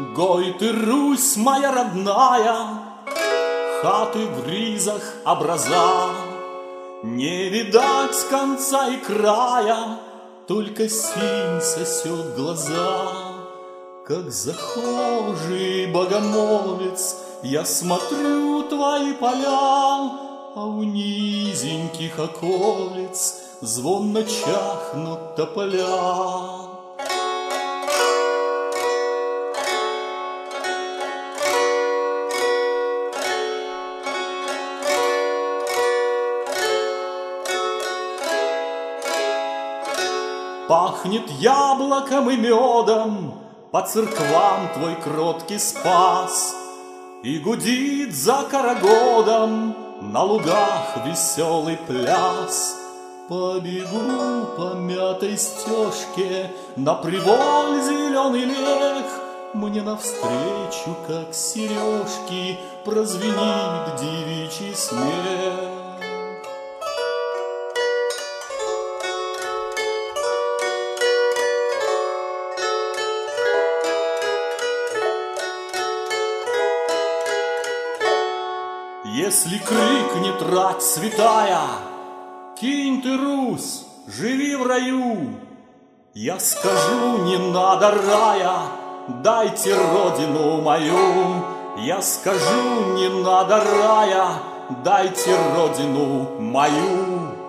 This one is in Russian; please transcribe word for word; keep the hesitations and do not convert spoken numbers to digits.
Гой ты, Русь моя родная, хаты в ризах образа, не видать конца и края, только синь сосет глаза. Как захожий богомолец я смотрю твои поля, а у низеньких околиц звонно чахнут тополя. Пахнет яблоком и медом, по церквам твой кроткий спас, и гудит за карагодом на лугах веселый пляс. Побегу по мятой стежке на приволь зеленый лег, мне навстречу, как сережки, прозвенит девичий смех. Если крикнет рать святая: кинь ты, Русь, живи в раю, я скажу: не надо рая, дайте родину мою. Я скажу: не надо рая, дайте родину мою.